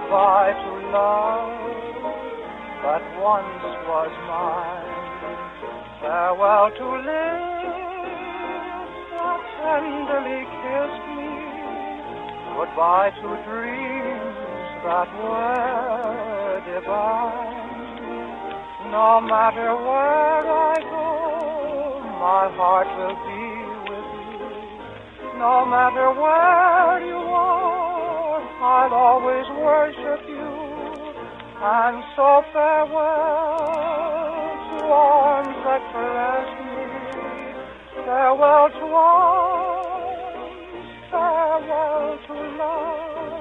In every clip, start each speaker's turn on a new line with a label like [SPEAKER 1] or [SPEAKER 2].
[SPEAKER 1] Goodbye to love that once was mine. Farewell to lips that tenderly kissed me. Goodbye to dreams that were divine. No matter where I go, my heart will be with you. No matter where you are, I'll always worship you. And so farewell to arms that caress me. Farewell to arms, farewell to love.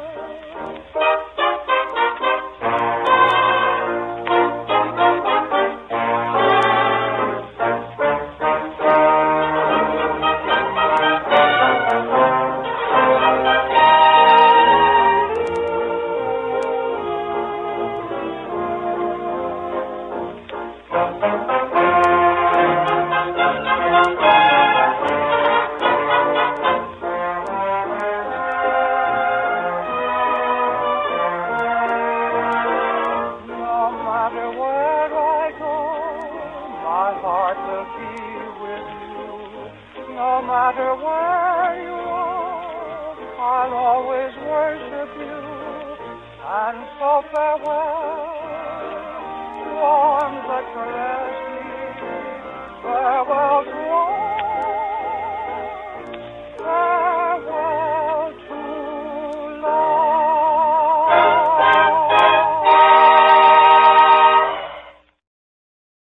[SPEAKER 1] My heart will be with you. No matter where you are, I'll always worship you. And so farewell